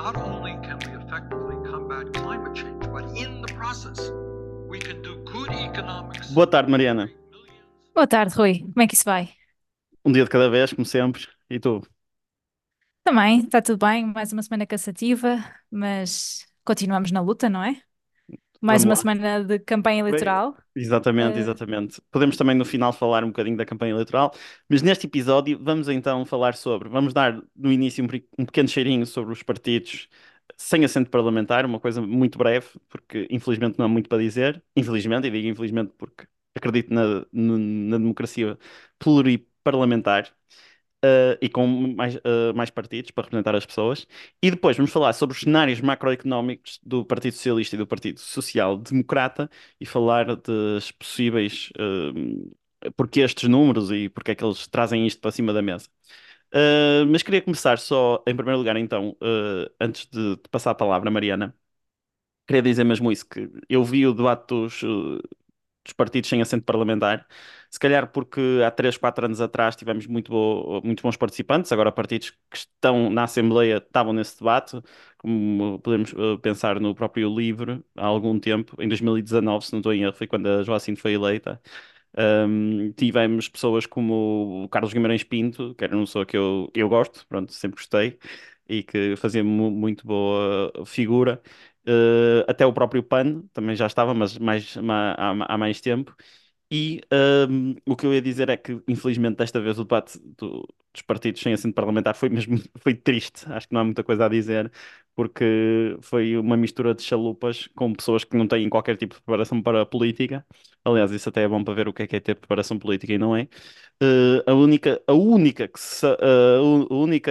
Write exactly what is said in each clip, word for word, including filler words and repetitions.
not only can we effectively combat climate change, but in the process, we can do good economics. Boa tarde, Mariana. Boa tarde, Rui. Como é que isso vai? Um dia de cada vez, como sempre. E tu? Também, está tudo bem. Mais uma semana cansativa, mas continuamos na luta, não é? Mais Vamos uma lá. semana de campanha Bem, eleitoral. exatamente, Eh, exatamente. Podemos também no final falar um bocadinho da campanha eleitoral, mas neste episódio vamos então falar sobre, vamos dar no início um, pe- um pequeno cheirinho sobre os partidos sem assento parlamentar, uma coisa muito breve, porque infelizmente não há muito para dizer. Infelizmente, e digo infelizmente porque acredito na, no- na democracia pluriparlamentar. Uh, e com mais, uh, mais partidos para representar as pessoas. E depois vamos falar sobre os cenários macroeconómicos do Partido Socialista e do Partido Social Democrata e falar dos possíveis, uh, porque estes números e porque é que eles trazem isto para cima da mesa. Uh, mas queria começar só, em primeiro lugar, então, uh, antes de, de passar a palavra, Mariana, queria dizer mesmo isso, que eu vi o debate dos, uh, dos partidos sem assento parlamentar. Se calhar porque há três quatro anos atrás tivemos muito, bo- muito bons participantes, agora partidos que estão na Assembleia estavam nesse debate, como podemos eh, pensar no próprio LIVRE, há algum tempo, em dois mil e dezanove, se não estou em erro, foi quando a Joacine foi eleita. Um, tivemos pessoas como o Carlos Guimarães Pinto, que era uma pessoa que eu, eu gosto, pronto, sempre gostei, e que fazia mu- muito boa figura. Uh, até o próprio PAN também já estava, mas mais, ma- há, há mais tempo. E um, o que eu ia dizer é que, infelizmente, desta vez o debate do- dos partidos sem assento parlamentar foi mesmo foi triste. Acho que não há muita coisa a dizer, porque foi uma mistura de chalupas com pessoas que não têm qualquer tipo de preparação para a política. Aliás, isso até é bom para ver o que é que é ter preparação política e não é. Uh, a única, a única que se, uh, a única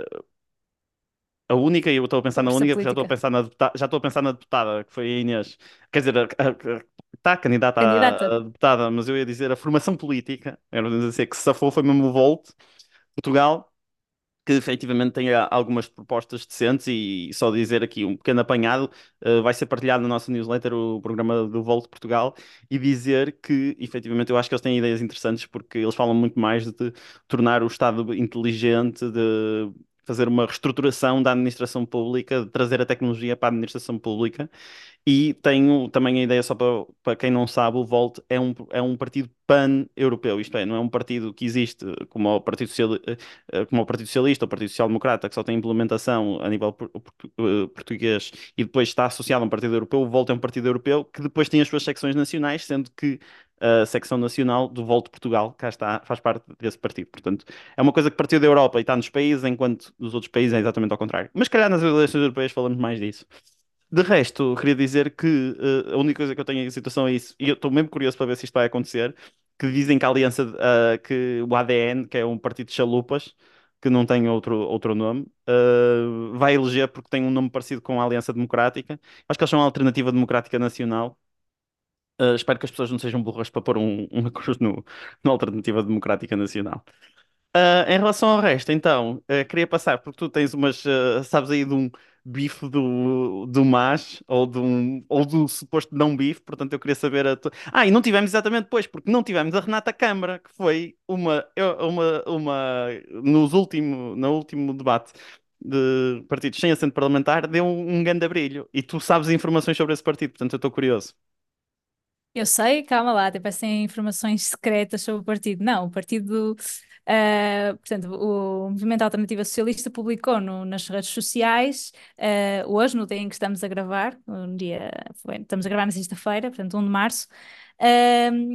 a única, e eu estou a pensar na Força única, porque já estou a política. pensar na deputada, já estou a pensar na deputada, que foi a Inês. Quer dizer, a, a, a- está candidata Candidata. a, a deputada, mas eu ia dizer a formação política, era dizer que se safou foi mesmo o Volt, Portugal, que efetivamente tem ah, algumas propostas decentes e só dizer aqui um pequeno apanhado, eh, vai ser partilhado na nossa newsletter o programa do Volt Portugal e dizer que efetivamente eu acho que eles têm ideias interessantes porque eles falam muito mais de tornar o Estado inteligente, de fazer uma reestruturação da administração pública, de trazer a tecnologia para a administração pública e tenho também a ideia, só para, para quem não sabe, o Volt é um, é um partido pan-europeu, isto é, não é um partido que existe como o Partido Sociali- eh, eh, como o Partido Socialista ou o Partido Social Democrata, que só tem implementação a nível por- portu- eh, português e depois está associado a um partido europeu. O Volt é um partido europeu que depois tem as suas secções nacionais, sendo que a secção nacional do Volt Portugal, cá está, faz parte desse partido. Portanto, é uma coisa que partiu da Europa e está nos países, enquanto nos outros países é exatamente ao contrário. Mas, se calhar, nas eleições europeias falamos mais disso. De resto, queria dizer que eh, a única coisa que eu tenho em situação é isso, e eu estou mesmo curioso para ver se isto vai acontecer, que dizem que a aliança, ah, que o A D N, que é um partido de chalupas, que não tem outro, outro nome, ah, vai eleger porque tem um nome parecido com a Aliança Democrática. Acho que eles são a Alternativa Democrática Nacional. Ah, espero que as pessoas não sejam burras para pôr um, uma cruz no, na Alternativa Democrática Nacional. Ah, em relação ao resto, então, ah, queria passar, porque tu tens umas, ah, sabes aí de um bife do, do MAS ou, de um, ou do suposto não bife, portanto eu queria saber a tu... Ah, e não tivemos exatamente depois, porque não tivemos a Renata Câmara, que foi uma, eu- uma, uma nos último, no último debate de partidos sem assento parlamentar, deu um, um grande brilho. E tu sabes informações sobre esse partido, portanto eu estou curioso. Eu sei, calma lá, até parecem informações secretas sobre o partido. Não, o partido, ah, portanto, o Movimento Alternativa Socialista publicou no- nas redes sociais, ah, hoje, no dia em que estamos a gravar, um dia, foi- estamos a gravar na sexta-feira, portanto, um de março, ah,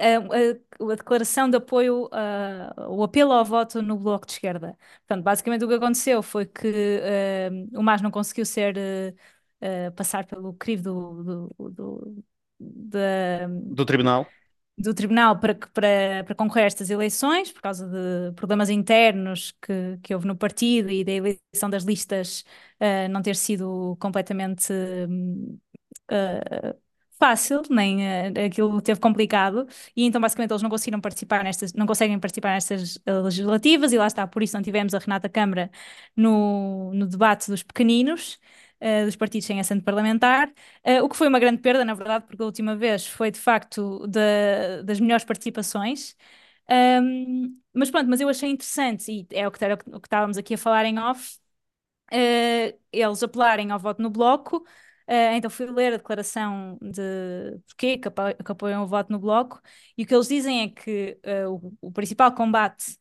a, a- a declaração de apoio, ah, o apelo ao voto no Bloco de Esquerda. Portanto, basicamente o que aconteceu foi que ah, o M A S não conseguiu ser, ah, ah, passar pelo crivo do, do, do da- Do Tribunal? do Tribunal para, que- para, para concorrer a estas eleições, por causa de problemas internos que, que houve no partido e da eleição das listas eh, não ter sido completamente hum, eh, fácil, nem eh, aquilo teve complicado, e então basicamente eles não conseguiram participar nestas, não conseguem participar nestas eh, legislativas, e lá está, por isso não tivemos a Renata Câmara no, no debate dos pequeninos, eh, dos partidos sem assento parlamentar. Uh, o que foi uma grande perda, na verdade, porque a última vez foi de facto da- das melhores participações. Um, mas pronto, mas eu achei interessante, e é o que, era o que o que estávamos aqui a falar em off, uh, eles apelarem ao voto no bloco. Uh, então fui ler a declaração de porquê que, apo que apoiam o voto no bloco, e o que eles dizem é que uh, o, o principal combate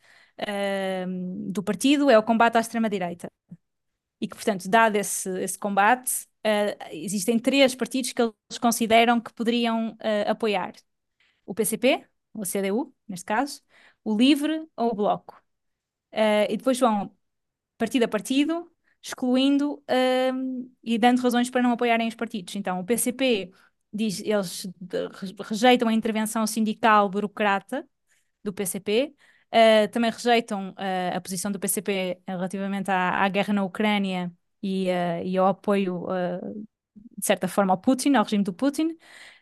uh, do partido é o combate à extrema-direita. E que, portanto, dado esse, esse combate, uh, existem três partidos que eles consideram que poderiam uh, apoiar: o P C P, ou a C D U, neste caso, o LIVRE ou o Bloco. Uh, e depois vão partido a partido, excluindo um, e dando razões para não apoiarem os partidos. Então, o P C P diz, eles de, rejeitam a intervenção sindical burocrata do P C P, uh, também rejeitam uh, a posição do P C P relativamente à, à guerra na Ucrânia e, uh, e ao apoio, uh, de certa forma, ao Putin, ao regime do Putin.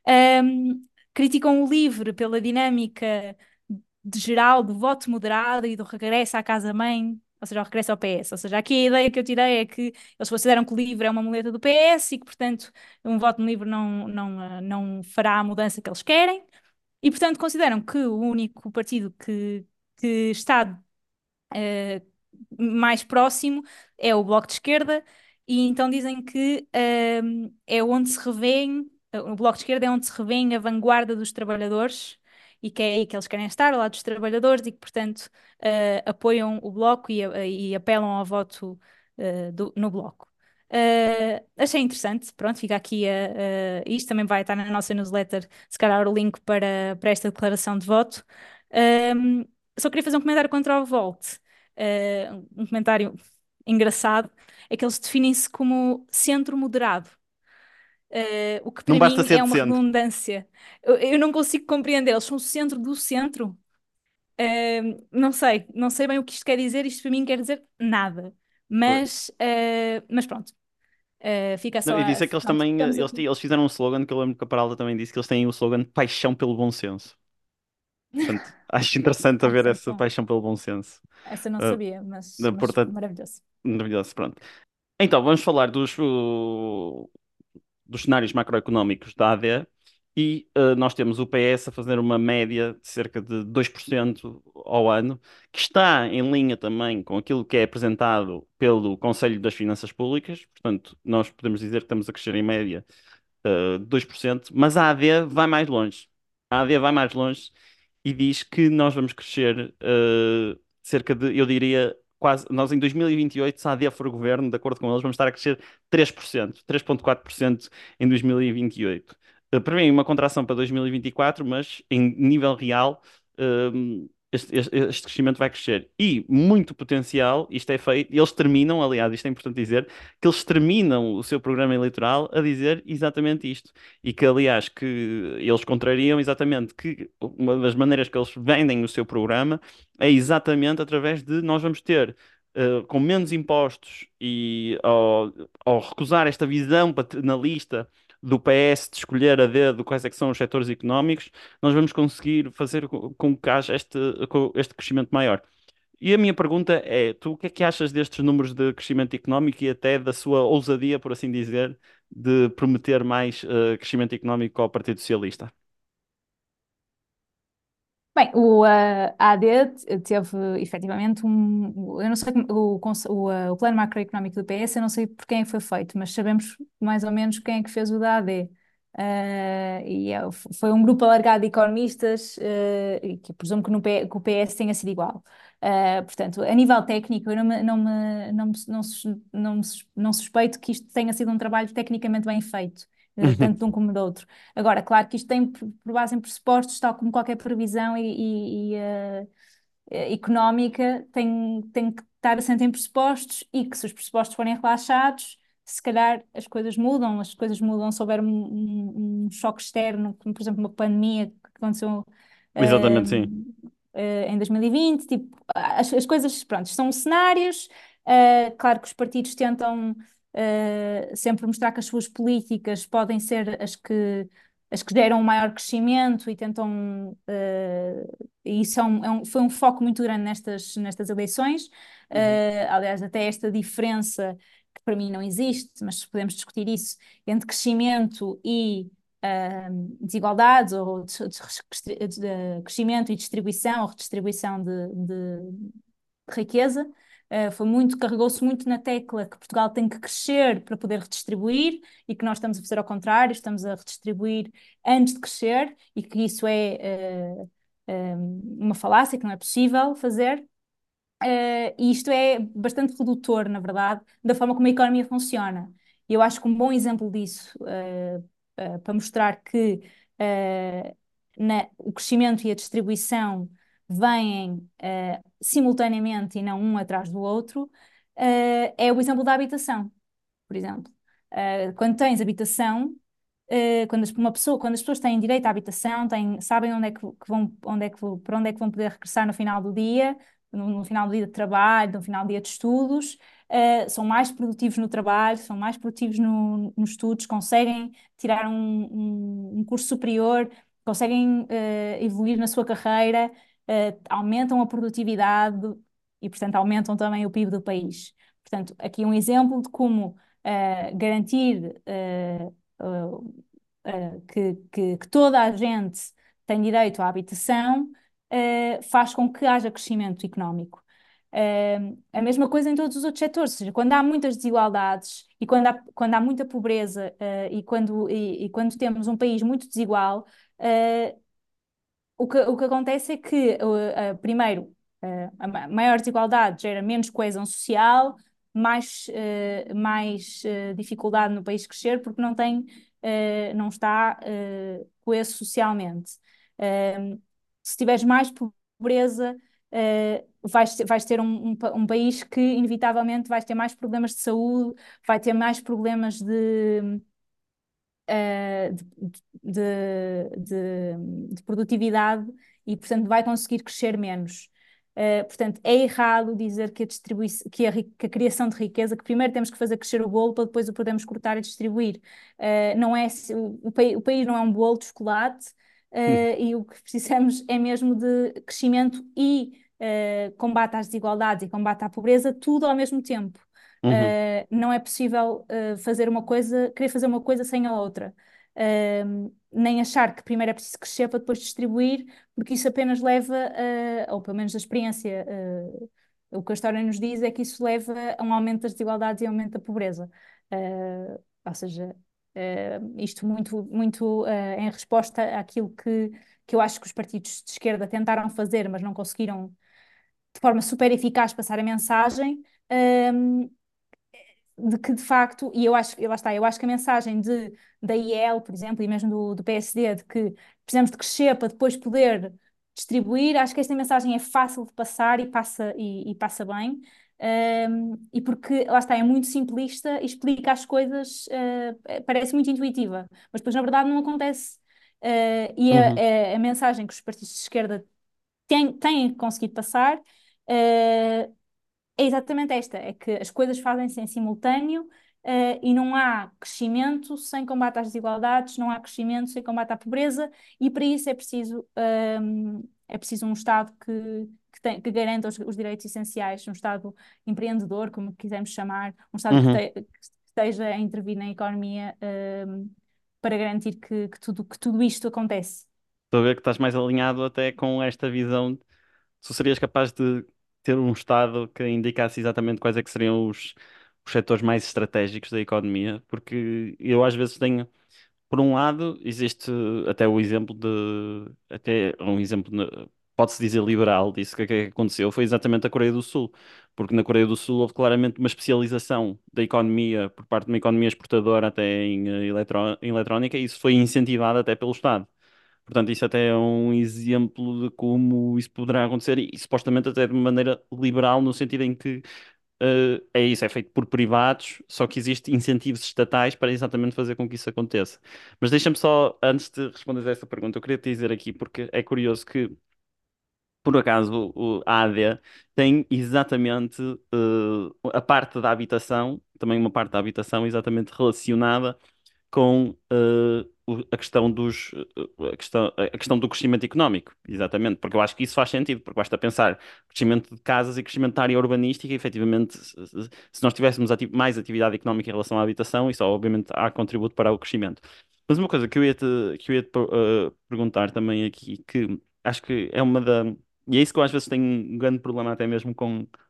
Um, criticam o LIVRE pela dinâmica de geral do voto moderado e do regresso à casa-mãe, ou seja, ao regresso ao P S. Ou seja, aqui a ideia que eu tirei é que eles consideram que o LIVRE é uma muleta do P S e que, portanto, um voto no LIVRE não, não, não fará a mudança que eles querem. E, portanto, consideram que o único partido que, que está uh, mais próximo é o Bloco de Esquerda, e então dizem que uh, é onde se revêem, uh, o Bloco de Esquerda é onde se revêem a vanguarda dos trabalhadores, e que é aí que eles querem estar, ao lado dos trabalhadores, e que, portanto, uh, apoiam o Bloco e, e apelam ao voto uh, do, no Bloco. Uh, achei interessante, pronto, fica aqui uh, uh, isto também vai estar na nossa newsletter, se calhar o link para, para esta declaração de voto. Um, só queria fazer um comentário contra o Volt, uh, um comentário engraçado, é que eles definem-se como centro moderado, uh, o que Não para basta mim ser é de uma centro. redundância. Eu, eu não consigo compreender, eles são o centro do centro. Uh, não sei, não sei bem o que isto quer dizer, isto para mim quer dizer nada, Pois. mas, uh, mas pronto. Uh, fica Não, só e a... disse é que eles Pronto, também, ficamos eles, aqui. ti- eles fizeram um slogan que eu lembro que a Paralda também disse que eles têm o slogan Paixão pelo Bom Senso. Portanto, acho interessante Ah, haver isso é muito essa bom. paixão pelo bom senso. Essa eu não Ah, sabia, mas, ah, mas portanto, maravilhoso. maravilhoso, pronto. Então, vamos falar dos, uh, dos cenários macroeconómicos da A D e uh, nós temos o P S a fazer uma média de cerca de dois por cento ao ano, que está em linha também com aquilo que é apresentado pelo Conselho das Finanças Públicas. Portanto, nós podemos dizer que estamos a crescer em média uh, dois por cento, mas a AD vai mais longe. A AD vai mais longe e diz que nós vamos crescer uh, cerca de, eu diria, quase, nós em dois mil e vinte e oito, se a AD for o governo, de acordo com eles, vamos estar a crescer três por cento, três vírgula quatro por cento em dois mil e vinte e oito. Uh, prevêem uma contração para dois mil e vinte e quatro, mas em nível real, um, este, este- este crescimento vai crescer. E muito potencial, isto é feito, eles terminam, aliás, isto é importante dizer, que eles terminam o seu programa eleitoral a dizer exatamente isto. E que, aliás, que eles contrariam exatamente que uma das maneiras que eles vendem o seu programa é exatamente através de nós vamos ter, eh, com menos impostos e ao, ao recusar esta visão paternalista do P S de escolher a dedo quais é que são os setores económicos, nós vamos conseguir fazer com com que haja este, com este crescimento maior. E a minha pergunta é: tu o que é que achas destes números de crescimento económico e até da sua ousadia, por assim dizer, de prometer mais eh, crescimento económico ao Partido Socialista? Bem, o, uh, a AD te- teve efetivamente um. Eu não sei como, o, cons- o, uh, o plano macroeconómico do P S, eu não sei por quem foi feito, mas sabemos mais ou menos quem é que fez o da A D. Uh, e é- f- foi um grupo alargado de economistas, uh, e que presumo que, no P, que o P S tenha sido igual. Uh, portanto, a nível técnico, eu não me, não me, não me, não sus- não me sus- não suspeito que isto tenha sido um trabalho tecnicamente bem feito, uh, tanto de um como do outro. Agora, claro que isto tem por por base em pressupostos, tal como qualquer previsão e, e- e, eh, eh, económica, tem, tem que estar assente em pressupostos, e que se os pressupostos forem relaxados, se calhar as coisas mudam, as coisas mudam se houver um, um- um choque externo, como por exemplo uma pandemia que aconteceu eh, Exatamente, sim. eh, em dois mil e vinte, tipo, as, as coisas, pronto, são cenários. Eh, claro que os partidos tentam eh, sempre mostrar que as suas políticas podem ser as que as que geram um maior crescimento, e tentam, eh, e isso é um- é um- foi um foco muito grande nestas, nestas eleições. Uhum. Eh, aliás, até esta diferença, que para mim não existe, mas podemos discutir isso, entre crescimento e ah, desigualdades, ou des- des- de crescimento e distribuição, ou redistribuição de, de riqueza. Uh, foi muito, carregou-se muito na tecla que Portugal tem que crescer para poder redistribuir e que nós estamos a fazer ao contrário, estamos a redistribuir antes de crescer e que isso é uh, um, uma falácia, que não é possível fazer. Uh, e isto é bastante redutor, na verdade, da forma como a economia funciona. E eu acho que um bom exemplo disso, uh, uh, para mostrar que uh, na- o crescimento e a distribuição vêm uh, simultaneamente e não um atrás do outro, uh, é o exemplo da habitação, por exemplo. Uh, quando tens habitação, uh, quando as, uma pessoa, quando as pessoas têm direito à habitação, têm, sabem onde é que, que vão, onde é que, para onde é que vão poder regressar no final do dia, no, no final do dia de trabalho, no final do dia de estudos, uh, são mais produtivos no trabalho, são mais produtivos no, nos estudos, conseguem tirar um, um, um curso superior, conseguem uh, evoluir na sua carreira, uh, aumentam a produtividade e, portanto, aumentam também o P I B do país. Portanto, aqui um exemplo de como uh, garantir uh, uh, uh, que, que, que toda a gente tem direito à habitação uh, faz com que haja crescimento económico. Uh, a mesma coisa em todos os outros setores, ou seja, quando há muitas desigualdades e quando há, quando há muita pobreza uh, e, quando, e, e quando temos um país muito desigual, uh, o que, o que acontece é que, uh, uh, primeiro, uh, a ma- maior desigualdade gera menos coesão social, mais, uh, mais uh, dificuldade no país crescer, porque não tem, uh, não está uh, coeso socialmente. Um, Se tiveres mais pobreza, uh, vais, ter- vais ter um, um, pa- um país que, inevitavelmente, vais ter mais problemas de saúde, vai ter mais problemas de eh, de, de- de produtividade e, portanto, vai conseguir crescer menos. Eh, portanto, é errado dizer que a, distribuição, que, a, ri- que a criação de riqueza, que primeiro temos que fazer crescer o bolo para depois o podemos cortar e distribuir. Eh, não é, se- o, o, pai- o país não é um bolo de chocolate, eh, e o que precisamos é mesmo de crescimento e eh, combate às desigualdades e combate à pobreza, tudo ao mesmo tempo. Uhum, Uh, não é possível uh, fazer uma coisa, querer fazer uma coisa sem a outra. Um, nem achar que primeiro é preciso crescer para depois distribuir, porque isso apenas leva, a, ou pelo menos a experiência, uh, o que a história nos diz é que isso leva a um aumento das desigualdades e aumento da pobreza. Uh, ou seja, uh, isto muito, muito uh, em resposta àquilo que, que eu acho que os partidos de esquerda tentaram fazer, mas não conseguiram de forma super eficaz passar a mensagem. Um, de que de facto, e eu acho, e lá está, eu acho que a mensagem de, da I E L, por exemplo, e mesmo do, do P S D, de que precisamos de crescer para depois poder distribuir, acho que esta mensagem é fácil de passar e passa, e, e passa bem. Um, e porque, lá está, é muito simplista e explica as coisas, uh, parece muito intuitiva, mas depois na verdade não acontece. Uh, e uhum, a, a, a mensagem que os partidos de esquerda têm, têm conseguido passar uh, é exatamente esta, é que as coisas fazem-se em simultâneo, eh, e não há crescimento sem combate às desigualdades, não há crescimento sem combate à pobreza, e para isso é preciso, ehm, é preciso um Estado que, que, tem- que garanta os, os direitos essenciais, um Estado empreendedor, como quisermos chamar, um Estado que, uhum. te- que esteja a intervir na economia, ehm, para garantir que, que tudo, que tudo isto acontece. Estou a ver que estás mais alinhado até com esta visão. Tu serias capaz de ter um Estado que indicasse exatamente quais é que seriam os, os setores mais estratégicos da economia? Porque eu às vezes tenho, por um lado, existe até o exemplo de, até um exemplo, ne- pode-se dizer liberal, disso que, que aconteceu, foi exatamente a Coreia do Sul. Porque na Coreia do Sul houve claramente uma especialização da economia por parte de uma economia exportadora até em, eh, eletro, em eletrónica, e isso foi incentivado até pelo Estado. Portanto, isso até é um exemplo de como isso poderá acontecer e, supostamente até de maneira liberal, no sentido em que eh, é isso, é feito por privados, só que existem incentivos estatais para exatamente fazer com que isso aconteça. Mas deixa-me só, antes de responder a essa pergunta, eu queria te dizer aqui, porque é curioso que, por acaso, o, a A D tem exatamente eh, a parte da habitação, também uma parte da habitação exatamente relacionada com eh, o- a questão dos, eh, a questão, a questão do crescimento económico, exatamente, porque eu acho que isso faz sentido, porque basta pensar crescimento de casas e crescimento da área urbanística, e efetivamente, se, se- se nós tivéssemos ati- mais atividade económica em relação à habitação, isso obviamente há contributo para o crescimento. Mas uma coisa que eu ia te, que eu ia te eh, perguntar também aqui, que acho que é uma da. E é isso que eu às vezes tenho um grande problema até mesmo com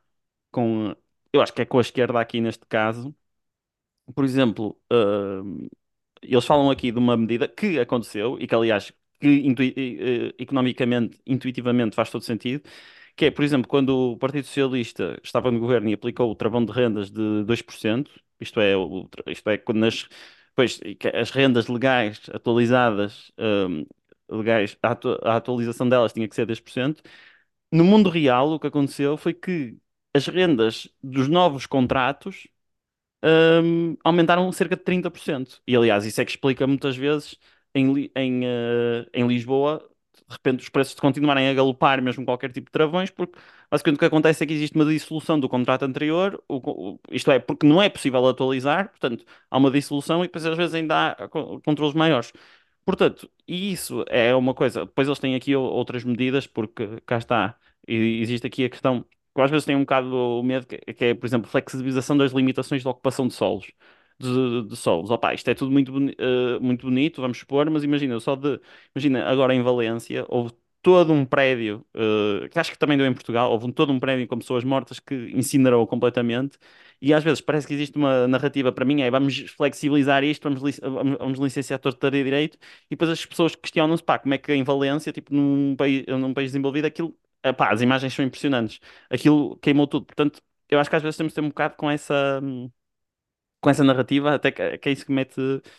com, eu acho que é com a esquerda aqui neste caso. Por exemplo, hum, eles falam aqui de uma medida que aconteceu e que, aliás, que intui- eh, eh, economicamente, intuitivamente faz todo sentido, que é, por exemplo, quando o Partido Socialista estava no governo e aplicou o travão de rendas de dois por cento, isto é, o tra- isto é quando nas, pois, e que as rendas legais atualizadas, hum, legais, a, atu- a atualização delas tinha que ser dez por cento. No mundo real, o que aconteceu foi que as rendas dos novos contratos hum, aumentaram cerca de trinta por cento. E aliás, isso é que explica muitas vezes em, Li- em, eh, em Lisboa, de repente os preços continuarem a galopar, mesmo qualquer tipo de travões, porque basicamente o que acontece é que existe uma dissolução do contrato anterior, o co- o- isto é, porque não é possível atualizar, portanto, há uma dissolução e depois às vezes ainda há co- controles maiores. Portanto, e isso é uma coisa. Depois eles têm aqui o- outras medidas, porque cá está, e existe aqui a questão. Eu às vezes tenho um bocado o medo que, que é, por exemplo, flexibilização das limitações de ocupação de solos. De, de solos. Opa, isto é tudo muito, boni- eh, muito bonito, vamos supor, mas imagina, só de. Imagina, agora em Valência, houve todo um prédio, eh, que acho que também deu em Portugal, houve um- todo um prédio com pessoas mortas que incinerou completamente. E às vezes parece que existe uma narrativa para mim, é vamos flexibilizar isto, vamos, lic- vamos, vamos licenciar torto e direito, e depois as pessoas questionam-se, pá, como é que em Valência, tipo num país, num país desenvolvido, aquilo, eh, pá, as imagens são impressionantes, aquilo queimou tudo. Portanto, eu acho que às vezes temos de ter um bocado com essa, com essa narrativa, até que, que é isso que mete,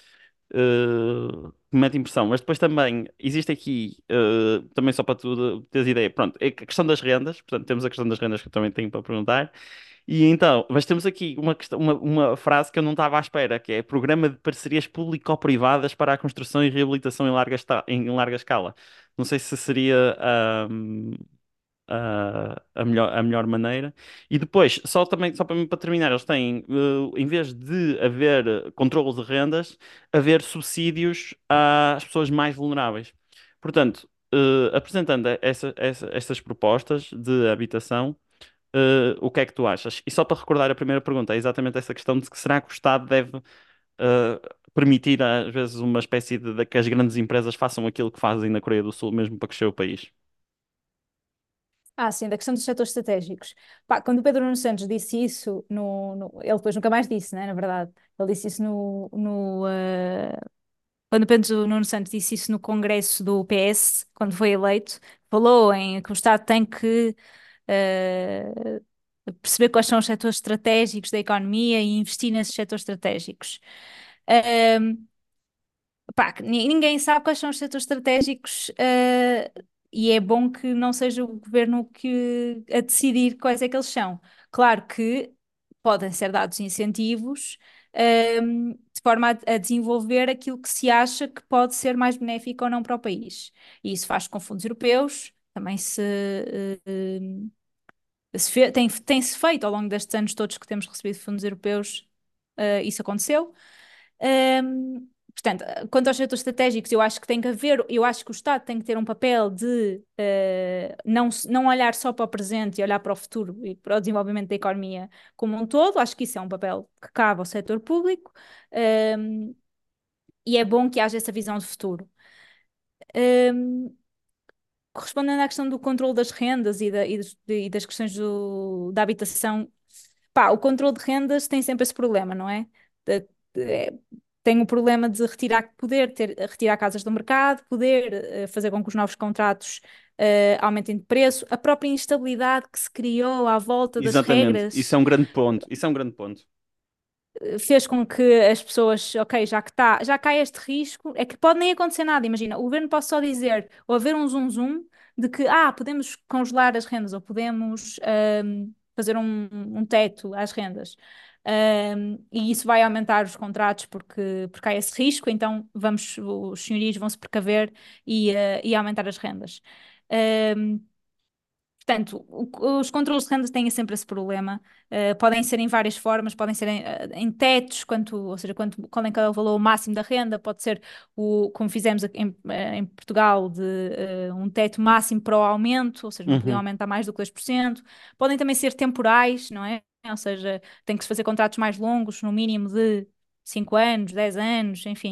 eh, que mete impressão. Mas depois também existe aqui, eh, também só para tu teres ideia, pronto, é a questão das rendas, portanto, temos a questão das rendas que eu também tenho para perguntar. E então, mas temos aqui uma, questão- uma, uma frase que eu não estava à espera, que é Programa de Parcerias Público-Privadas para a Construção e Reabilitação em larga, esta- em larga escala. Não sei se seria ahm, a, a melhor, a melhor maneira. E depois, só também, só para, para terminar, eles têm, eh, em vez de haver controle de rendas, haver subsídios às pessoas mais vulneráveis. Portanto, eh, apresentando essa, essa- estas propostas de habitação. Uh, o que é que tu achas? E só para recordar a primeira pergunta, é exatamente essa questão de que será que o Estado deve uh, permitir, às vezes, uma espécie de, de que as grandes empresas façam aquilo que fazem na Coreia do Sul, mesmo para crescer o país? Ah, sim, da questão dos setores estratégicos. Pá, quando o Pedro Nuno Santos disse isso, no, no- ele depois nunca mais disse, né, na verdade. Ele disse isso no, no, eh, quando o Pedro Nuno Santos disse isso no Congresso do P S, quando foi eleito, falou em que o Estado tem que eh, perceber quais são os setores estratégicos da economia e investir nesses setores estratégicos. Ahm, Pá, que ni- ninguém sabe quais são os setores estratégicos, eh, e é bom que não seja o governo que a decidir quais é que eles são. Claro que podem ser dados incentivos, ehm, de forma a, a desenvolver aquilo que se acha que pode ser mais benéfico ou não para o país. E isso faz com fundos europeus, também se, eh, eh, se fe- tem, tem-se feito ao longo destes anos todos que temos recebido fundos europeus, eh, isso aconteceu. Hum, Portanto, quanto aos setores estratégicos, eu acho que tem que haver, eu acho que o Estado tem que ter um papel de eh, não, se- não olhar só para o presente e olhar para o futuro e para o desenvolvimento da economia como um todo. Acho que isso é um papel que cabe ao setor público, hum, e é bom que haja essa visão de futuro. Hum, Respondendo à questão do controle das rendas e, da- e dos- e das questões do- da habitação, pá, o controle de rendas tem sempre esse problema, não é? De- de- é- tem o problema de retirar poder, ter, retirar casas do mercado, poder eh, fazer com que os novos contratos eh, aumentem de preço, a própria instabilidade que se criou à volta das Exatamente, isso é regras um grande ponto. Isso é um grande ponto. fez com que as pessoas, ok, já que tá, já cai este risco, é que pode nem acontecer nada. Imagina, o governo pode só dizer, ou haver um zoom zoom, de que, ah, podemos congelar as rendas, ou podemos ahm, fazer um, um teto às rendas. Ahm, e isso vai aumentar os contratos porque, porque há esse risco, então vamos, os senhorios vão se precaver e, eh, e aumentar as rendas. Ahm, Portanto, o- os controles de rendas têm sempre esse problema. Eh, podem ser em várias formas, podem ser em, eh, em tetos, quanto, ou seja, quanto, qual é que é o valor máximo da renda, pode ser, o, como fizemos aqui em, eh, em Portugal, de eh, um teto máximo para o aumento, ou seja, não podiam Uhum, aumentar mais do que dois por cento. Podem também ser temporais, não é? Ou seja, tem que se fazer contratos mais longos, no mínimo de cinco anos, dez anos, enfim.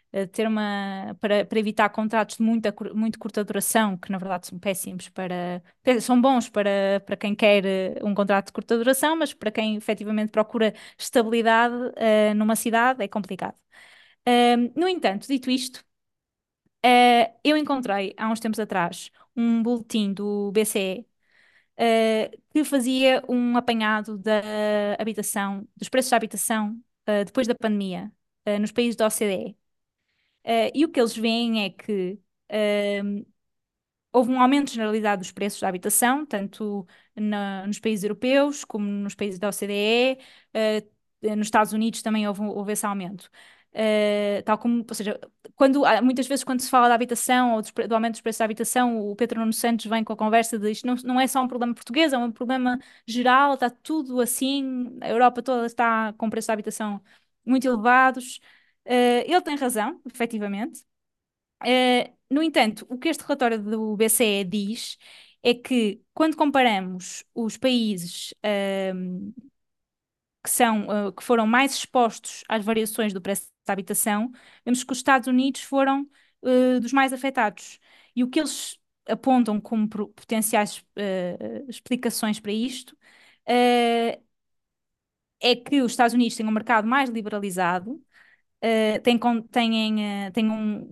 eh, ter uma, para, para evitar contratos de muita, cur- muito curta duração, que na verdade são péssimos para, pé- são bons para, para quem quer eh, um contrato de curta duração, mas para quem efetivamente procura estabilidade, eh, numa cidade é complicado. Ahm, no entanto, dito isto, eh, eu encontrei há uns tempos atrás um boletim do B C E, eh, que fazia um apanhado da habitação, dos preços da habitação, eh, depois da pandemia, eh, nos países da O C D E. Eh, e o que eles veem é que ehm, houve um aumento generalizado dos preços da habitação, tanto na- nos países europeus como nos países da O C D E. eh, eh, nos Estados Unidos também houve, houve esse aumento. Eh, tal como, ou seja, quando, há- muitas vezes quando se fala da habitação ou dos pre- do aumento dos preços da habitação, o Pedro Nuno Santos vem com a conversa de isto não, não é só um problema português, é um problema geral, está tudo assim, a Europa toda está com preços da habitação muito elevados. Eh, ele tem razão, efetivamente. Eh, no entanto, o que este relatório do B C E diz é que, quando comparamos os países, ahm, que são, ah, que foram mais expostos às variações do preço da habitação, vemos que os Estados Unidos foram, eh, dos mais afetados. E o que eles apontam como pro- potenciais, eh, explicações para isto, eh, é que os Estados Unidos têm um mercado mais liberalizado, eh, têm, con- têm, eh, têm um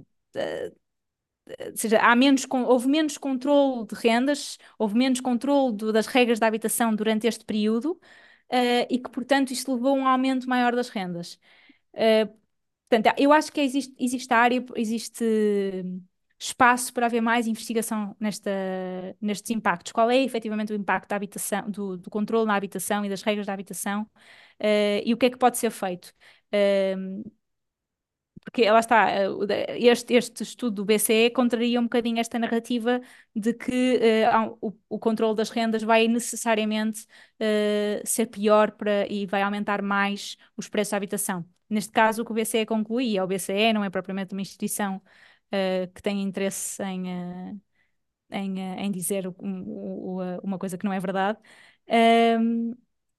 ou seja, há menos, con- houve menos controle de rendas, houve menos controle do- das regras da habitação durante este período, eh, e que, portanto, isto levou a um aumento maior das rendas. Eh, Portanto, eu acho que existe, existe área, existe espaço para haver mais investigação nesta, nestes impactos. Qual é efetivamente o impacto da habitação, do, do controle na habitação e das regras da habitação, eh, e o que é que pode ser feito? Ehm, porque lá está, eh, o da- este, este estudo do B C E contraria um bocadinho esta narrativa de que eh, há um- o, o controle das rendas vai necessariamente eh, ser pior para, e vai aumentar mais os preços da habitação. Neste caso, o que o B C E conclui, e é o B C E, não é propriamente uma instituição eh, que tem interesse em, eh, em, eh, em dizer um- o- o- uma coisa que não é verdade. ehm,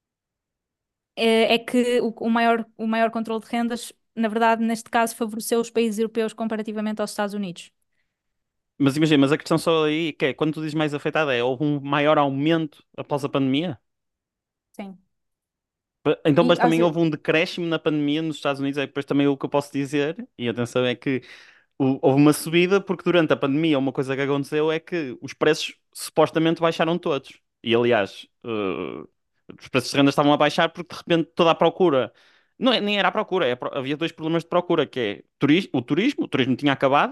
é, é que o, o maior, o maior controle de rendas, na verdade, neste caso, favoreceu os países europeus comparativamente aos Estados Unidos. Mas imagina, mas a questão só aí que é, quando tu dizes mais afetado é, houve um maior aumento após a pandemia? Sim. Pa- Então, E, mas ou também seja, houve um decréscimo na pandemia nos Estados Unidos, é depois também o que eu posso dizer, e atenção, é que o- houve uma subida porque durante a pandemia uma coisa que aconteceu é que os preços supostamente baixaram todos. E aliás, eh, os preços de renda estavam a baixar porque de repente toda a procura, não é, nem era a procura, é a pro- havia dois problemas de procura, que é turis- o turismo, o turismo tinha acabado,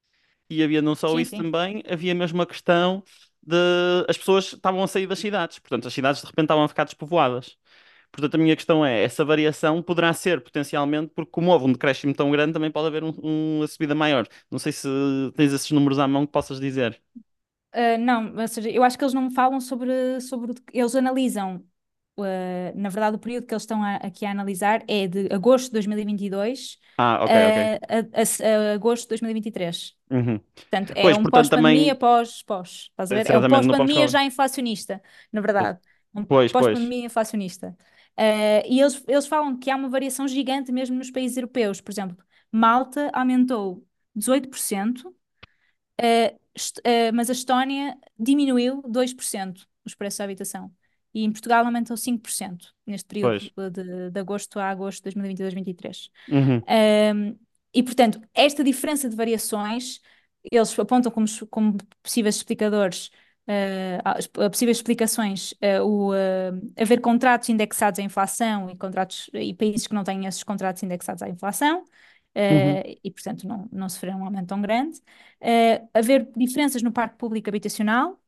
e havia não só sim, isso sim. também, havia mesmo a questão de as pessoas estavam a sair das cidades, portanto as cidades de repente estavam a ficar despovoadas. Portanto, a minha questão é, essa variação poderá ser potencialmente, porque como houve um decréscimo tão grande, também pode haver um- um- uma subida maior. Não sei se tens esses números à mão que possas dizer. Ah, não, ou seja, eu acho que eles não falam sobre, sobre o que- eles analisam, ah, na verdade, o período que eles estão a- aqui a analisar é de agosto de dois mil e vinte e dois Ah, ok, ok. a, a, a, a agosto de dois mil e vinte e três. Uhum. Portanto, é Pois, um portanto, pós-pandemia, também, pós, pós, estás a eh, ver? É o certamente não podes pós-pandemia falar. já inflacionista, na verdade. Um Pois, pois, pós-pandemia inflacionista. Eh, e eles, eles falam que há uma variação gigante mesmo nos países europeus. Por exemplo, Malta aumentou dezoito por cento, eh, est- eh, mas a Estónia diminuiu dois por cento os preços da habitação. E em Portugal aumentou cinco por cento neste período pois. de, de agosto a agosto de dois mil e vinte e dois, vinte e três. Uhum. Um, e, portanto, esta diferença de variações, eles apontam como, como possíveis explicadores, uh, as- possíveis explicações, uh, o uh, haver contratos indexados à inflação e, contratos, e países que não têm esses contratos indexados à inflação, Uhum. uh, e, portanto, não, não sofreram um aumento tão grande. Uh, haver diferenças no parque público habitacional.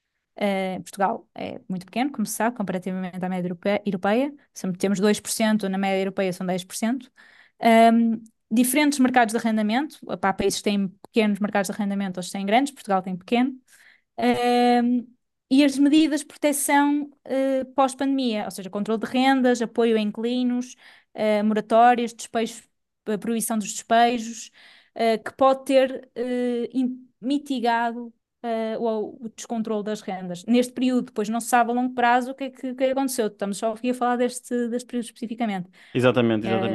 Uh, Portugal é muito pequeno, como se sabe, comparativamente à média europe- europeia. Sempre temos dois por cento, na média europeia são dez por cento. Um, Diferentes mercados de arrendamento. Há países que têm pequenos mercados de arrendamento, outros têm grandes, Portugal tem pequeno. Um, e as medidas de proteção uh, pós-pandemia, ou seja, controle de rendas, apoio a inquilinos, uh, moratórias, despejos, uh, proibição dos despejos, uh, que pode ter uh, in- mitigado uh, o, o descontrole das rendas. Neste período, depois não se sabe a longo prazo o que é que, o que é que aconteceu. Estamos só aqui a falar deste, deste período especificamente. Exatamente, Uh, exatamente.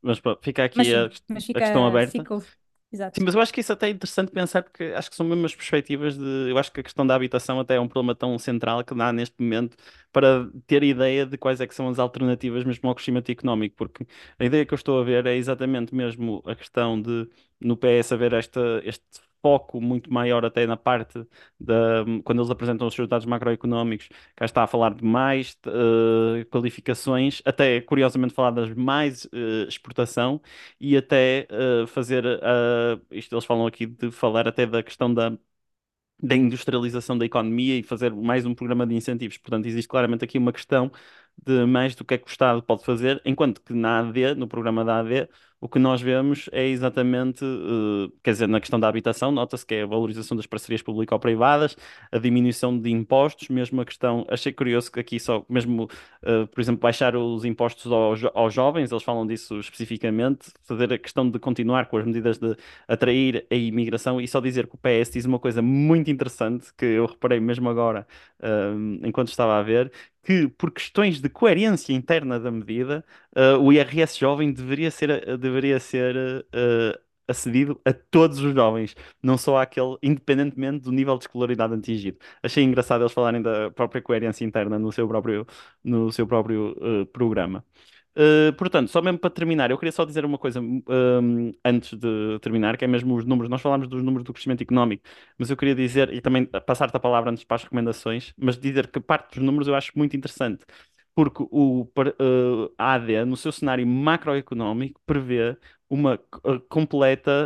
mas pronto, fica Mas aqui a, sim, quest- mas a questão fica, aberta. ficou. Sim, Exato. mas eu acho que isso até é interessante pensar, porque acho que são mesmo as perspectivas de. Eu acho que a questão da habitação até é um problema tão central que dá neste momento para ter ideia de quais é que são as alternativas mesmo ao crescimento económico, porque a ideia que eu estou a ver é exatamente mesmo a questão de no P S haver esta, este foco muito maior até na parte da. Quando eles apresentam os seus dados macroeconómicos, cá está a falar de mais eh, qualificações, até curiosamente falar das mais eh, exportação e até eh, fazer, eh, isto eles falam aqui de falar até da questão da, da industrialização da economia e fazer mais um programa de incentivos. Portanto, existe claramente aqui uma questão de mais do que é que o Estado pode fazer, enquanto que na A D, no programa da A D, o que nós vemos é exatamente, eh, quer dizer, na questão da habitação, nota-se que é a valorização das parcerias público-privadas, a diminuição de impostos, mesmo a questão, achei curioso que aqui só, mesmo, eh, por exemplo, baixar os impostos aos, jo- aos jovens, eles falam disso especificamente, fazer a questão de continuar com as medidas de atrair a imigração e só dizer que o P S diz uma coisa muito interessante que eu reparei mesmo agora, hum, enquanto estava a ver, que por questões de coerência interna da medida, uh, o I R S jovem deveria ser, uh, deveria ser uh, acedido a todos os jovens, não só àquele, independentemente do nível de escolaridade atingido. Achei engraçado eles falarem da própria coerência interna no seu próprio, no seu próprio uh, programa. Uh, portanto, só mesmo para terminar, eu queria só dizer uma coisa um, antes de terminar, que é mesmo os números. Nós falámos dos números do crescimento económico, mas eu queria dizer, e também passar-te a palavra antes para as recomendações, mas dizer que parte dos números eu acho muito interessante, porque o par- uh, a AD, no seu cenário macroeconómico, prevê uma uh, completa,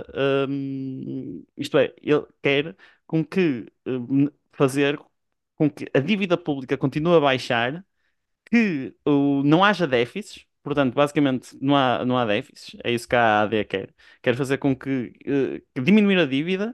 um, isto é, ele quer com que um, fazer com que a dívida pública continue a baixar que o, não haja déficits, portanto, basicamente não há, não há déficits, é isso que a AD quer. Quer fazer com que, eh, que diminuir a dívida,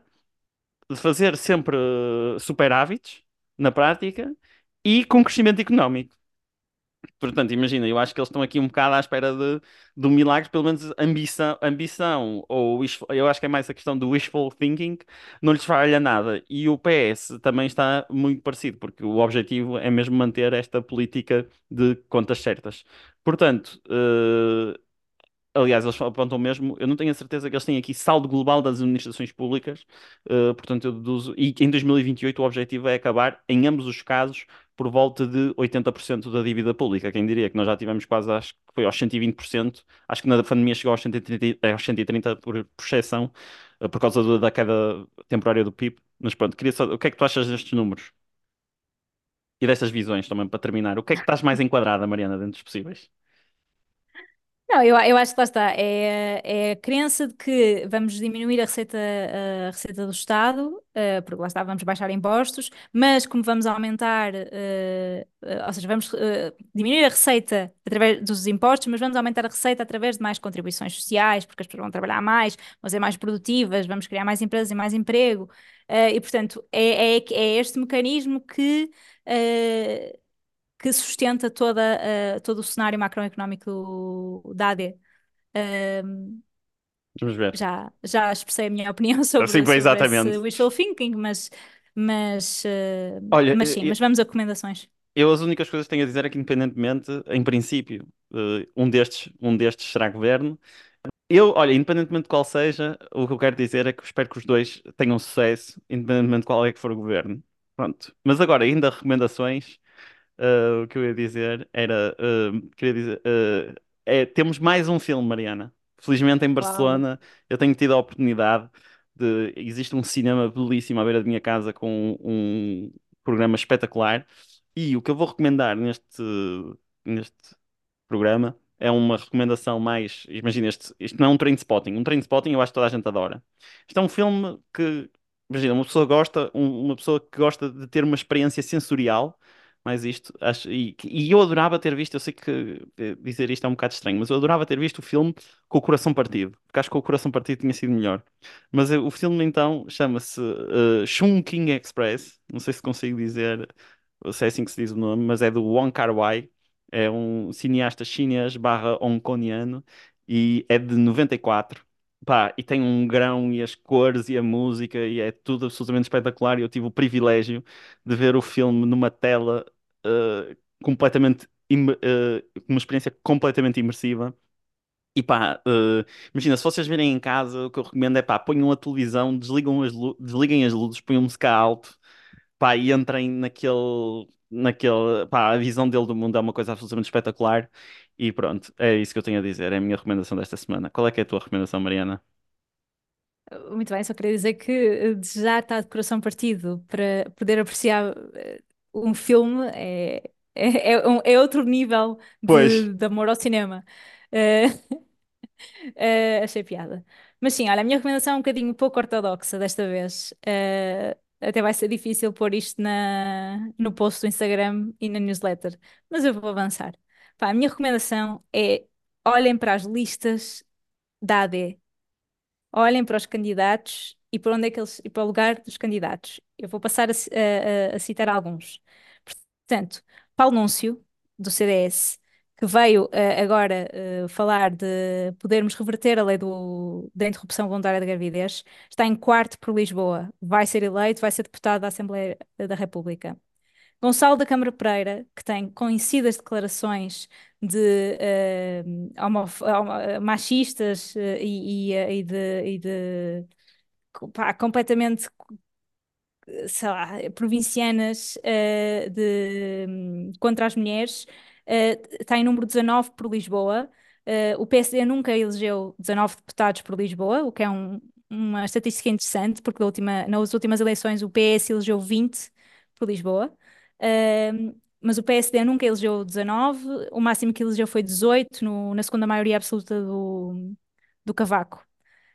fazer sempre eh, superávites na prática e com crescimento económico. Portanto, imagina, eu acho que eles estão aqui um bocado à espera de, de um milagre, pelo menos ambição, ambição ou wishful- eu acho que é mais a questão do wishful thinking, não lhes falha nada. E o P S também está muito parecido, porque o objetivo é mesmo manter esta política de contas certas. Portanto, eh, aliás, eles apontam mesmo, eu não tenho a certeza que eles têm aqui saldo global das administrações públicas, eh, portanto eu deduzo, e que em dois mil e vinte e oito o objetivo é acabar, em ambos os casos, por volta de oitenta por cento da dívida pública. Quem diria que nós já tivemos quase, acho que foi aos cento e vinte por cento, acho que na pandemia chegou aos cento e trinta, aos cento e trinta por, por exceção, eh, por causa do- da queda temporária do P I B. Mas pronto, queria só, o que é que tu achas destes números? E destas visões também, para terminar? O que é que estás mais enquadrada, Mariana, dentro dos possíveis? Não, eu, eu acho que lá está. É, é a crença de que vamos diminuir a receita, a receita do Estado, eh, porque lá está, vamos baixar impostos, mas como vamos aumentar, eh, eh, ou seja, vamos eh, diminuir a receita através dos impostos, mas vamos aumentar a receita através de mais contribuições sociais, porque as pessoas vão trabalhar mais, vão ser mais produtivas, vamos criar mais empresas e mais emprego. Eh, e, portanto, é, é, é este mecanismo que. eh, que sustenta toda, eh, todo o cenário macroeconómico do, da A D. Ahm, Vamos ver. já, já expressei a minha opinião Assim sobre, foi sobre esse exatamente. wishful thinking, mas, mas, eh, Olha, mas sim, eu, mas vamos a recomendações. Eu as únicas coisas que tenho a dizer é que, independentemente, em princípio, eh, um destes, um destes será governo. Eu, olha, independentemente de qual seja, o que eu quero dizer é que eu espero que os dois tenham sucesso, independentemente de qual é que for o governo. Pronto. Mas agora, ainda recomendações. Uh, o que eu ia dizer era, uh, queria dizer, uh, é, temos mais um filme, Mariana. Felizmente em Uau. Barcelona eu tenho tido a oportunidade de, existe um cinema belíssimo à beira da minha casa com um programa espetacular e o que eu vou recomendar neste, neste programa é uma recomendação mais, imagina, este, isto não é um Trainspotting, um Trainspotting eu acho que toda a gente adora. Isto é um filme que, imagina, uma pessoa gosta, um- uma pessoa que gosta de ter uma experiência sensorial mais isto, acho, e, e eu adorava ter visto, eu sei que eh, dizer isto é um bocado estranho, mas eu adorava ter visto o filme com o coração partido, porque acho que com o coração partido tinha sido melhor. Mas eh, o filme então chama-se uh, Chungking Express, não sei se consigo dizer, se é assim que se diz o nome, mas é do Wong Kar-wai, é um cineasta chinês barra hongkoniano e é de noventa e quatro. Pá, e tem um grão e as cores e a música e é tudo absolutamente espetacular e eu tive o privilégio de ver o filme numa tela uh, completamente, im- uh, uma experiência completamente imersiva E pá, eh, imagina, se vocês virem em casa, o que eu recomendo é pá, ponham a televisão, desligam as lu- desliguem as luzes, ponham música alto, pá, e entrem naquele, naquele, pá, a visão dele do mundo é uma coisa absolutamente espetacular. E pronto, é isso que eu tenho a dizer, é a minha recomendação desta semana. Qual é que é a tua recomendação, Mariana? Muito bem, só queria dizer que eh, de já está de coração partido para poder apreciar eh, um filme é, é, é, um- é outro nível Pois, de, de amor ao cinema. Eh, eh, achei piada. Mas sim, olha, a minha recomendação é um bocadinho pouco ortodoxa desta vez. Eh, até vai ser difícil pôr isto na, no post do Instagram e na newsletter, mas eu vou avançar. Pá, a minha recomendação é olhem para as listas da A D. Olhem para os candidatos e para onde é que eles, e para o lugar dos candidatos. Eu vou passar a, ci- a- a- a citar alguns. Portanto, Paulo Núncio, do C D S, que veio eh, agora eh, falar de podermos reverter a lei do- da interrupção voluntária da gravidez, está em quarto por Lisboa. Vai ser eleito, vai ser deputado da Assembleia da República. Gonçalo da Câmara Pereira, que tem conhecidas declarações de eh, homof- homo- machistas eh, e, e, eh, e de, e de pá, completamente, sei lá, provincianas eh, de, hum, contra as mulheres, eh, está em número dezanove por Lisboa. Eh, o P S D nunca elegeu dezanove deputados por Lisboa, o que é um- uma estatística interessante, porque na última- nas últimas eleições o P S elegeu vinte por Lisboa. Ahm, mas o P S D nunca elegeu dezanove, o máximo que elegeu foi dezoito no- na segunda maioria absoluta do, do Cavaco.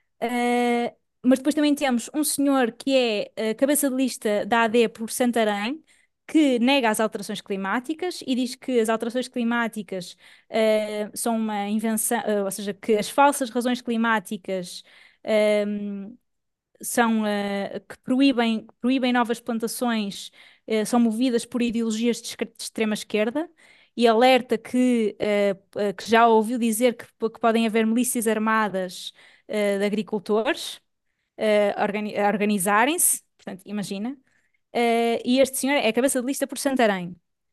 Uh, mas depois também temos um senhor que é uh, cabeça de lista da A D por Santarém, que nega as alterações climáticas e diz que as alterações climáticas uh, são uma invenção, uh, ou seja, que as falsas razões climáticas um, são, uh, que proíbem, proíbem novas plantações, uh, são movidas por ideologias de, esquer- de extrema esquerda. E alerta que, uh, uh, que já ouviu dizer que, que podem haver milícias armadas uh, de agricultores uh, organi- a organizarem-se, portanto, imagina. Uh, e este senhor é cabeça de lista por Santarém.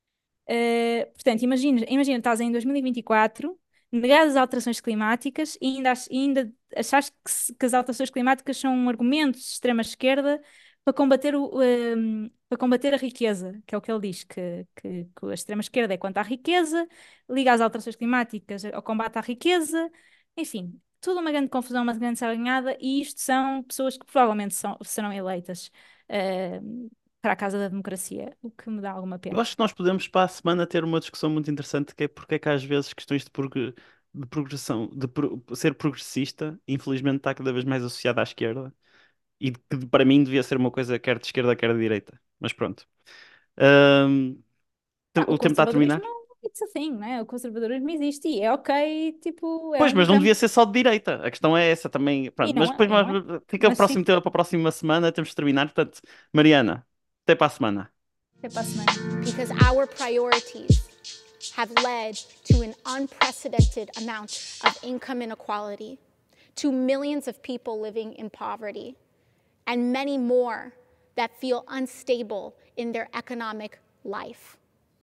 Uh, portanto, imagina, imagina, estás em dois mil e vinte e quatro, negadas as alterações climáticas e ainda, ach- e ainda achaste que, se- que as alterações climáticas são um argumento de extrema-esquerda para combater, o, um, para combater a riqueza, que é o que ele diz, que, que, que a extrema-esquerda é contra a riqueza, liga as alterações climáticas ao combate à riqueza, enfim, tudo uma grande confusão, uma grande salganhada, e isto são pessoas que provavelmente são- serão eleitas uh, para a Casa da Democracia, o que me dá alguma eu pena. acho que nós podemos para a semana ter uma discussão muito interessante que é porque é que às vezes questões de, progr- de progressão, de pro- ser progressista, infelizmente está cada vez mais associada à esquerda e que para mim devia ser uma coisa quer de esquerda, quer de direita. Mas pronto. Ahm, Ah, o o tempo está a conservadorismo, terminar? it's a thing, né? O conservadorismo existe e é ok, tipo, é Pois, um mas não devia campo. ser só de direita. A questão é essa também. E Pronto, mas não depois é, e nós- não é. fica o Mas próximo fica tema para a próxima semana. Temos de terminar. Portanto, Mariana, até para a semana. até para a semana. Because our priorities have led to an unprecedented amount of income inequality, to millions of people living in poverty, and many more that feel unstable in their economic life.